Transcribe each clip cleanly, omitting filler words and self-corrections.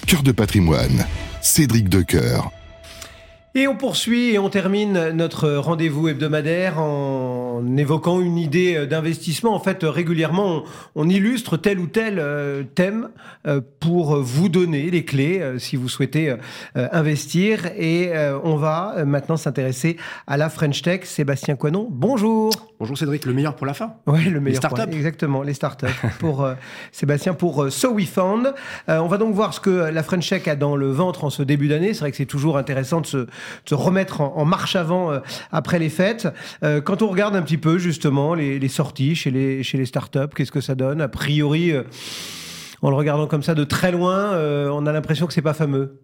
Cœur de patrimoine, Cédric Decoeur. Et on poursuit et on termine notre rendez-vous hebdomadaire en évoquant une idée d'investissement. En fait, régulièrement, on illustre tel ou tel thème pour vous donner les clés si vous souhaitez investir. Et on va maintenant s'intéresser à la French Tech. Sébastien Coinon, bonjour. Bonjour Cédric, le meilleur pour la fin. Oui, le meilleur. Les startups. Exactement, les startups. Pour Sébastien, pour So We Found. On va donc voir ce que la French Tech a dans le ventre en ce début d'année. C'est vrai que c'est toujours intéressant de se remettre en marche avant après les fêtes. Quand on regarde un petit peu justement les sorties chez les startups, qu'est-ce que ça donne ? A priori, en le regardant comme ça de très loin, on a l'impression que c'est pas fameux.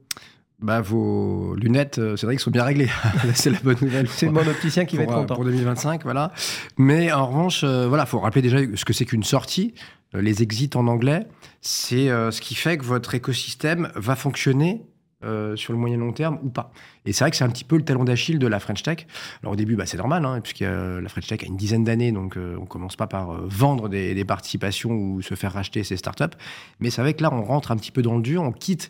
Vos lunettes, c'est vrai qu'ils sont bien réglées. C'est la bonne nouvelle. C'est mon opticien qui va être content. Pour 2025, voilà. Mais en revanche, faut rappeler déjà ce que c'est qu'une sortie. Les exits en anglais, c'est ce qui fait que votre écosystème va fonctionner sur le moyen long terme ou pas. Et c'est vrai que c'est un petit peu le talon d'Achille de la French Tech. Alors au début, c'est normal, puisque la French Tech a une dizaine d'années, donc on commence pas par vendre des participations ou se faire racheter ces startups. Mais c'est vrai que là, on rentre un petit peu dans le dur, on quitte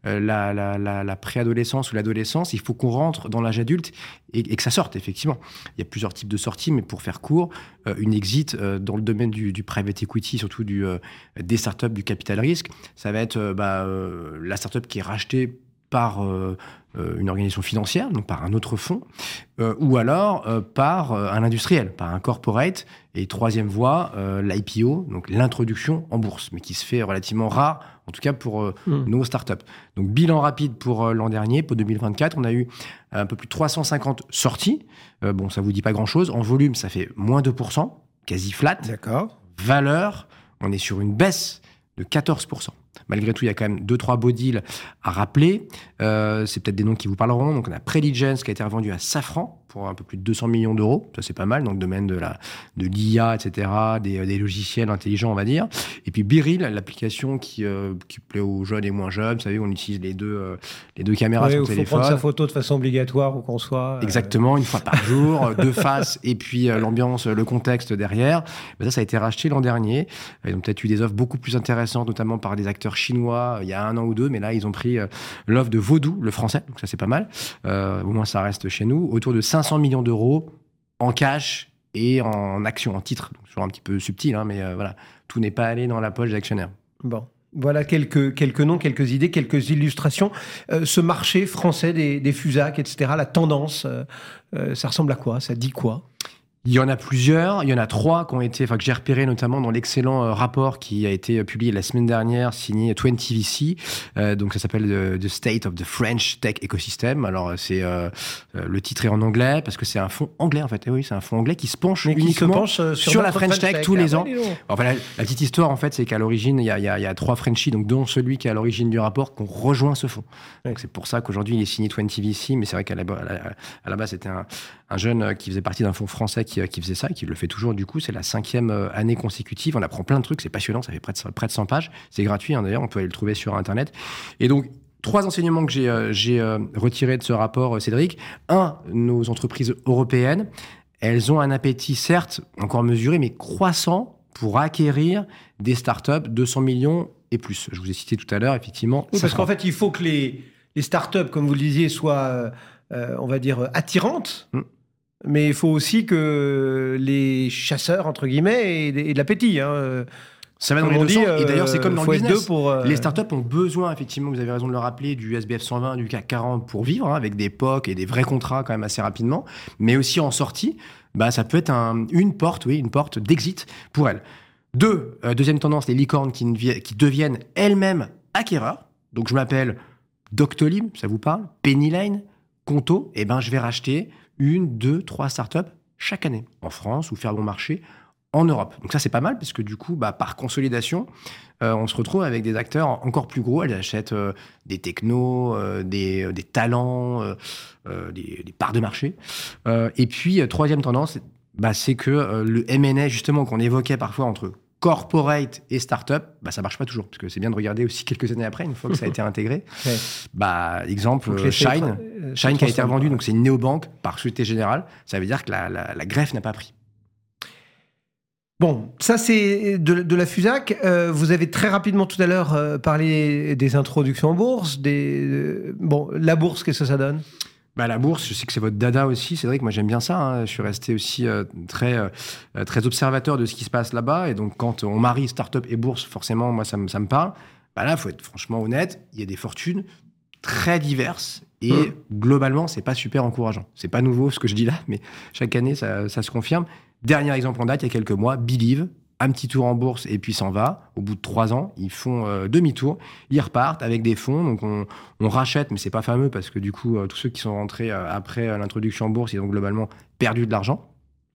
la préadolescence ou l'adolescence. Il faut qu'on rentre dans l'âge adulte et que ça sorte, effectivement. Il y a plusieurs types de sorties, mais pour faire court, une exit dans le domaine du private equity, surtout des startups, du capital risque, ça va être la startup qui est rachetée par une organisation financière, donc par un autre fonds, ou alors par un industriel, par un corporate. Et troisième voie, l'IPO, donc l'introduction en bourse, mais qui se fait relativement rare, en tout cas pour nos startups. Donc bilan rapide pour l'an dernier, pour 2024, on a eu un peu plus de 350 sorties. Ça vous dit pas grand-chose. En volume, ça fait moins 2%, quasi flat. D'accord. Valeur, on est sur une baisse de 14%. Malgré tout, il y a quand même 2-3 beaux deals à rappeler. C'est peut-être des noms qui vous parleront. Donc, on a Preligence qui a été revendu à Safran pour un peu plus de 200 millions d'euros. Ça, c'est pas mal dans le domaine de l'IA, etc., des logiciels intelligents, on va dire. Et puis, Biril, l'application qui plaît aux jeunes et moins jeunes. Vous savez, on utilise les deux caméras sur le téléphone. Il faut prendre sa photo de façon obligatoire où qu'on soit. Exactement, une fois par jour, deux faces, et puis l'ambiance, le contexte derrière. Ça a été racheté l'an dernier. Ils ont peut-être eu des offres beaucoup plus intéressantes, notamment par des acteurs chinois il y a 1 an ou 2, mais là, ils ont pris l'offre de Vodoo, le français, donc ça, c'est pas mal. Au moins, ça reste chez nous. Autour de 500 millions d'euros en cash et en actions, en titres. Donc, toujours un petit peu subtil, mais voilà, tout n'est pas allé dans la poche des actionnaires. Bon. Voilà quelques noms, quelques idées, quelques illustrations. Ce marché français des FUSAC, etc., la tendance, ça ressemble à quoi ? Ça dit quoi ? Il y en a plusieurs. Il y en a 3 que j'ai repéré notamment dans l'excellent rapport qui a été publié la semaine dernière, signé 20VC. Donc, ça s'appelle The State of the French Tech Ecosystem. Alors, le titre est en anglais parce que c'est un fonds anglais, en fait. Et oui, c'est un fonds anglais qui se penche uniquement sur la French Tech tous les ans. Enfin, la petite histoire, en fait, c'est qu'à l'origine, il y a 3 Frenchies, donc dont celui qui est à l'origine du rapport, qu'on rejoint ce fonds. Donc, c'est pour ça qu'aujourd'hui, il est signé 20VC, mais c'est vrai qu'à la base, c'était un jeune qui faisait partie d'un fonds français qui faisait ça et qui le fait toujours. Du coup, c'est la 5e année consécutive. On apprend plein de trucs, c'est passionnant, ça fait près de 100 pages. C'est gratuit, d'ailleurs, on peut aller le trouver sur Internet. Et donc, 3 enseignements que j'ai retirés de ce rapport, Cédric. 1, nos entreprises européennes, elles ont un appétit, certes, encore mesuré, mais croissant pour acquérir des startups 200 millions et plus. Je vous ai cité tout à l'heure, effectivement. Oui, parce qu'en fait, il faut que les startups, comme vous le disiez, soient, on va dire, attirantes. Mais il faut aussi que les chasseurs, entre guillemets, aient de l'appétit. Ça va dans les deux sens. Et d'ailleurs, c'est comme dans le business. Les startups ont besoin, effectivement, vous avez raison de le rappeler, du SBF 120, du CAC 40 pour vivre, avec des POC et des vrais contrats quand même assez rapidement. Mais aussi en sortie, ça peut être une porte d'exit pour elles. Deuxième tendance, les licornes qui deviennent elles-mêmes acquéreurs. Donc, je m'appelle Doctolib, ça vous parle ? Penny Lane, Conto. Je vais racheter 1, 2, 3 startups chaque année en France ou faire bon marché en Europe. Donc ça, c'est pas mal parce que du coup, par consolidation, on se retrouve avec des acteurs encore plus gros. Elles achètent des technos, des talents, des parts de marché. Et puis, troisième tendance, c'est que le M&A, justement, qu'on évoquait parfois entre corporate et start-up, ça marche pas toujours, parce que c'est bien de regarder aussi quelques années après, une fois que ça a été intégré. Exemple, Shine qui a été revendu, donc c'est une néobanque par Société Générale. Ça veut dire que la greffe n'a pas pris. Bon, ça c'est de la FUSAC. Vous avez très rapidement tout à l'heure parlé des introductions en bourse. Bon, la bourse, qu'est-ce que ça donne ? La bourse, je sais que c'est votre dada aussi, Cédric. Moi, j'aime bien ça. Hein. Je suis resté aussi très observateur de ce qui se passe là-bas. Et donc, quand on marie start-up et bourse, forcément, moi, ça me parle. Là, il faut être franchement honnête. Il y a des fortunes très diverses. Et globalement, c'est pas super encourageant. C'est pas nouveau ce que je dis là, mais chaque année, ça se confirme. Dernier exemple en date, il y a quelques mois, Believe, un petit tour en bourse et puis s'en va. Au bout de 3 ans, ils font demi-tour. Ils repartent avec des fonds. Donc, on rachète, mais c'est pas fameux parce que du coup, tous ceux qui sont rentrés après l'introduction en bourse, ils ont globalement perdu de l'argent.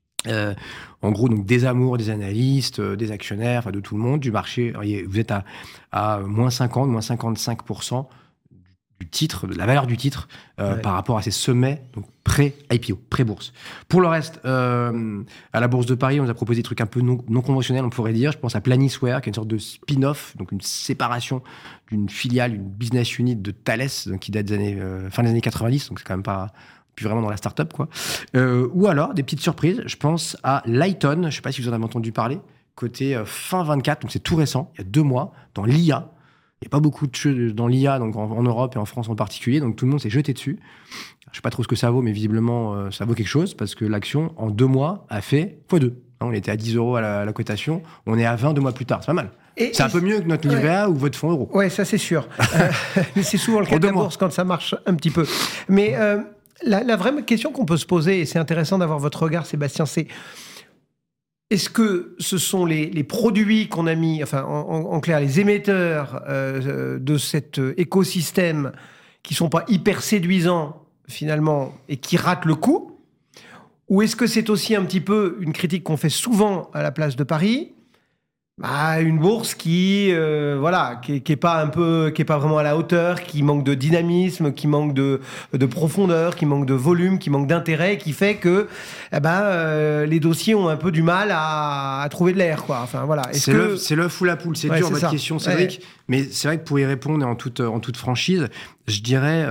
En gros, donc des amours, des analystes, des actionnaires, enfin de tout le monde, du marché. Vous êtes à moins 50, moins 55% du titre, de la valeur du titre par rapport à ces sommets, donc pré-IPO, pré-bourse. Pour le reste, à la Bourse de Paris, on nous a proposé des trucs un peu non conventionnels, on pourrait dire. Je pense à Planisware, qui est une sorte de spin-off, donc une séparation d'une filiale, une business unit de Thales, donc qui date des années, fin des années 90, donc c'est quand même pas plus vraiment dans la start-up, quoi. Ou alors, des petites surprises, je pense à Lighton, je ne sais pas si vous en avez entendu parler, côté fin 24, donc c'est tout récent, il y a 2 mois, dans l'IA. Il n'y a pas beaucoup de choses dans l'IA, donc en Europe et en France en particulier, donc tout le monde s'est jeté dessus. Je ne sais pas trop ce que ça vaut, mais visiblement, ça vaut quelque chose, parce que l'action, en 2 mois, a fait x2. On était à 10 € à la cotation, on est à 20 2 mois plus tard, c'est pas mal. C'est un peu mieux que notre livret A ou votre fonds euro. Ouais, ça c'est sûr. Mais c'est souvent le cas de la bourse quand ça marche un petit peu. Mais la vraie question qu'on peut se poser, et c'est intéressant d'avoir votre regard, Sébastien, c'est... Est-ce que ce sont les produits qu'on a mis, enfin en clair, les émetteurs de cet écosystème qui ne sont pas hyper séduisants finalement et qui ratent le coup ? Ou est-ce que c'est aussi un petit peu une critique qu'on fait souvent à la place de Paris ? Une bourse qui est pas vraiment à la hauteur, qui manque de dynamisme, qui manque de profondeur, qui manque de volume, qui manque d'intérêt, qui fait que les dossiers ont un peu du mal à trouver de l'air, quoi. Enfin voilà. C'est l'œuf ou la poule, c'est dur votre question, Cédric. Mais c'est vrai que pour y répondre en toute franchise, je dirais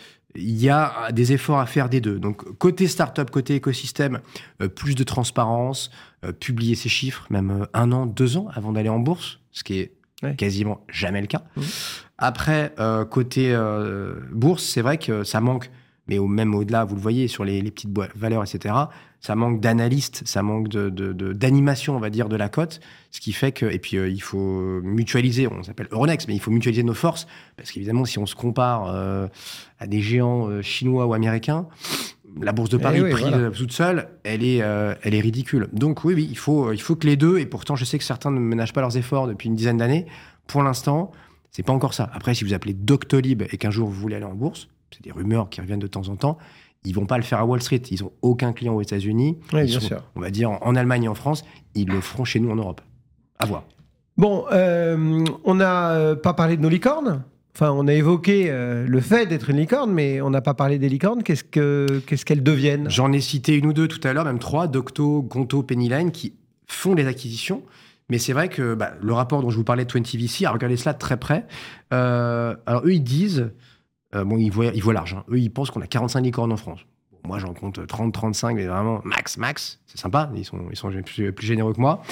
il y a des efforts à faire des deux. Donc, côté start-up, côté écosystème, plus de transparence, publier ses chiffres, même 1 an, 2 ans avant d'aller en bourse, ce qui est quasiment jamais le cas. Après, côté bourse, c'est vrai que ça manque, mais même au-delà, vous le voyez, sur les petites valeurs, etc., ça manque d'analystes, ça manque d'animation, on va dire, de la cote, ce qui fait que... Et puis, il faut mutualiser, on s'appelle Euronext, mais il faut mutualiser nos forces, parce qu'évidemment, si on se compare à des géants chinois ou américains, la Bourse de Paris, toute seule, elle est ridicule. Donc oui, il faut que les deux, et pourtant, je sais que certains ne ménagent pas leurs efforts depuis une dizaine d'années, pour l'instant, c'est pas encore ça. Après, si vous appelez Doctolib et qu'un jour vous voulez aller en bourse, c'est des rumeurs qui reviennent de temps en temps, ils vont pas le faire à Wall Street. Ils ont aucun client aux États-Unis. Oui, bien sûr. On va dire en Allemagne et en France. Ils le feront chez nous en Europe. À voir. Bon, on n'a pas parlé de nos licornes. Enfin, on a évoqué le fait d'être une licorne, mais on n'a pas parlé des licornes. Qu'est-ce qu'elles deviennent ? J'en ai cité 1 ou 2 tout à l'heure, même 3, Docto, Gonto, Pennyline, qui font des acquisitions. Mais c'est vrai que le rapport dont je vous parlais de 20VC, a regardé cela de très près. Alors eux, ils disent... ils voient large. Hein. Eux, ils pensent qu'on a 45 licornes en France. Bon, moi, j'en compte 30, 35, mais vraiment max. C'est sympa. Ils sont plus généreux que moi.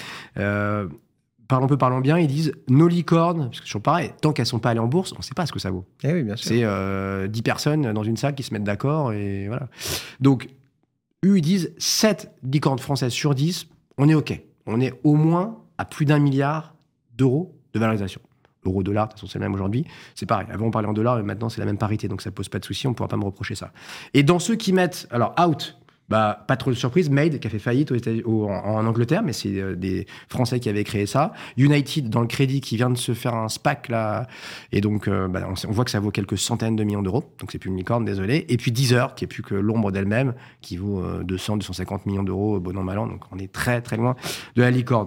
Parlons bien. Ils disent nos licornes, parce que c'est toujours pareil, tant qu'elles ne sont pas allées en bourse, on ne sait pas ce que ça vaut. Eh oui, bien sûr. C'est 10 personnes dans une salle qui se mettent d'accord. Et voilà. Donc, eux, ils disent 7 licornes françaises sur 10, on est OK. On est au moins à plus d'1 milliard d'euros de valorisation. Euro-dollar, de toute façon, c'est le même aujourd'hui. C'est pareil. Avant, on parlait en dollars, mais maintenant, c'est la même parité. Donc, ça ne pose pas de souci. On ne pourra pas me reprocher ça. Et dans ceux qui mettent... Alors, out, pas trop de surprise. Made, qui a fait faillite en Angleterre, mais c'est des Français qui avaient créé ça. United, dans le crédit, qui vient de se faire un SPAC, là. Et donc, on voit que ça vaut quelques centaines de millions d'euros. Donc, c'est plus une licorne, désolé. Et puis, Deezer, qui est plus que l'ombre d'elle-même, qui vaut 200-250 millions d'euros, bon an, mal an. Donc, on est très, très loin de la licorne.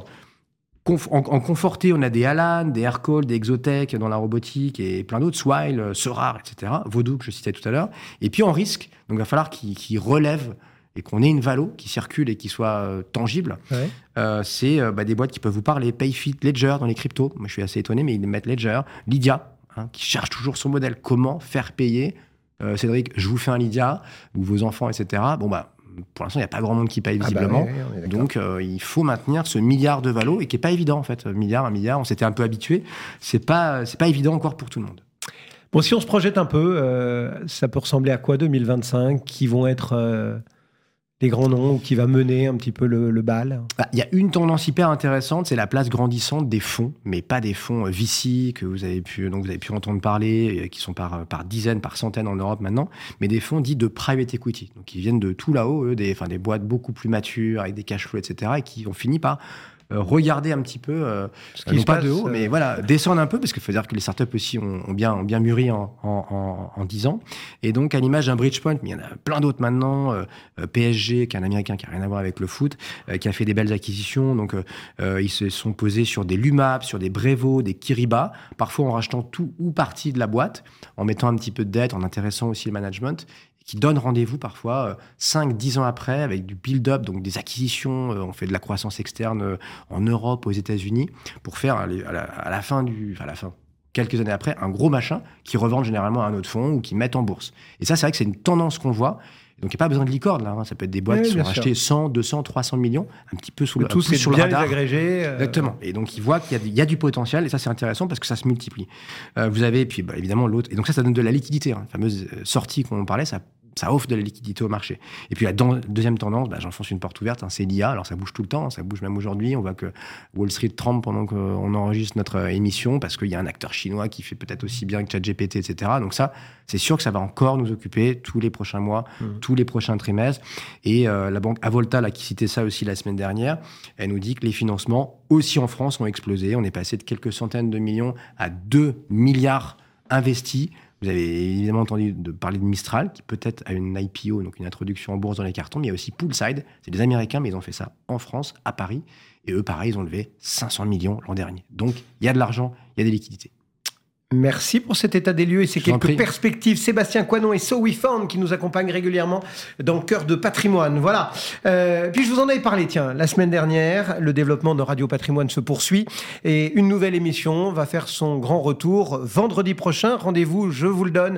En conforté, on a des Alan, des Aircall, des Exotech dans la robotique et plein d'autres, Swile, Sorar, etc. Vodou, que je citais tout à l'heure. Et puis en risque, donc il va falloir qu'ils relèvent et qu'on ait une valo qui circule et qui soit tangible. Ouais. C'est des boîtes qui peuvent vous parler. Payfit, Ledger dans les cryptos. Moi, je suis assez étonné, mais ils mettent Ledger. Lydia, qui cherche toujours son modèle. Comment faire payer Cédric, je vous fais un Lydia, ou vos enfants, etc. pour l'instant, il n'y a pas grand monde qui paye visiblement. Donc, il faut maintenir ce milliard de valo et qui n'est pas évident, en fait. Un milliard, on s'était un peu habitué. C'est pas évident encore pour tout le monde. Bon, si on se projette un peu, ça peut ressembler à quoi 2025 qui vont être les grands noms, qui va mener un petit peu le bal? Il y a une tendance hyper intéressante, c'est la place grandissante des fonds, mais pas des fonds VC que vous avez pu entendre parler, qui sont par dizaines, par centaines en Europe maintenant, mais des fonds dits de private equity, donc qui viennent de tout là-haut, des boîtes beaucoup plus matures, avec des cash flows, etc., et qui ont fini par regarder un petit peu, non pas de haut, mais voilà, descendre un peu, parce qu'il faut dire que les startups aussi ont bien mûri en 10 ans. Et donc, à l'image d'un Bridgepoint, mais il y en a plein d'autres maintenant, PSG, qui est un Américain qui n'a rien à voir avec le foot, qui a fait des belles acquisitions. Donc, ils se sont posés sur des Lumap, sur des Brevo, des Kiriba, parfois en rachetant tout ou partie de la boîte, en mettant un petit peu de dette, en intéressant aussi le management, qui donne rendez-vous parfois 5-10 ans après avec du build-up, donc des acquisitions, on fait de la croissance externe en Europe, aux États-Unis, pour faire à la fin, quelques années après, un gros machin qui revendent généralement à un autre fonds ou qui mettent en bourse. Et ça, c'est vrai que c'est une tendance qu'on voit. Donc, il n'y a pas besoin de licorne, là. Ça peut être des boîtes qui sont rachetées 100, 200, 300 millions, un petit peu sous le radar. Agrégé, Exactement. Et donc, ils voient qu'il y a du potentiel, et ça, c'est intéressant parce que ça se multiplie. Vous avez, puis évidemment, l'autre. Et donc, ça donne de la liquidité. La fameuse sortie qu'on parlait, ça offre de la liquidité au marché. Et puis la deuxième tendance, j'enfonce une porte ouverte, c'est l'IA. Alors ça bouge tout le temps, ça bouge même aujourd'hui. On voit que Wall Street tremble pendant qu'on enregistre notre émission parce qu'il y a un acteur chinois qui fait peut-être aussi bien que ChatGPT, etc. Donc ça, c'est sûr que ça va encore nous occuper tous les prochains mois, tous les prochains trimestres. Et la banque Avolta, là, qui citait ça aussi la semaine dernière, elle nous dit que les financements, aussi en France, ont explosé. On est passé de quelques centaines de millions à 2 milliards investis. Vous avez évidemment entendu parler de Mistral, qui peut-être a une IPO, donc une introduction en bourse dans les cartons, mais il y a aussi Poolside, c'est des Américains, mais ils ont fait ça en France, à Paris, et eux, pareil, ils ont levé 500 millions l'an dernier. Donc, il y a de l'argent, il y a des liquidités. Merci pour cet état des lieux et ces quelques perspectives. Sébastien Coinon et So We Found qui nous accompagnent régulièrement dans Cœur de Patrimoine. Voilà. Puis je vous en avais parlé, la semaine dernière, le développement de Radio Patrimoine se poursuit et une nouvelle émission va faire son grand retour vendredi prochain. Rendez-vous, je vous le donne,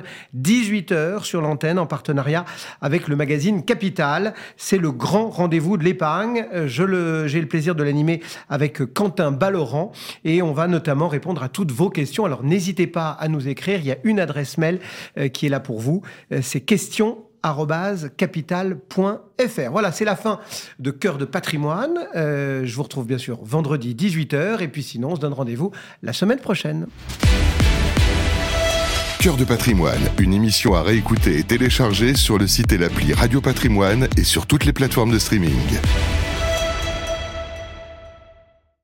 18h sur l'antenne en partenariat avec le magazine Capital. C'est le grand rendez-vous de l'épargne. J'ai le plaisir de l'animer avec Quentin Balloran et on va notamment répondre à toutes vos questions. Alors n'hésitez pas à nous écrire, il y a une adresse mail qui est là pour vous, c'est questions@capital.fr. Voilà, c'est la fin de Cœur de Patrimoine. Je vous retrouve bien sûr vendredi 18h et puis sinon on se donne rendez-vous la semaine prochaine. Cœur de Patrimoine, une émission à réécouter et télécharger sur le site et l'appli Radio Patrimoine et sur toutes les plateformes de streaming.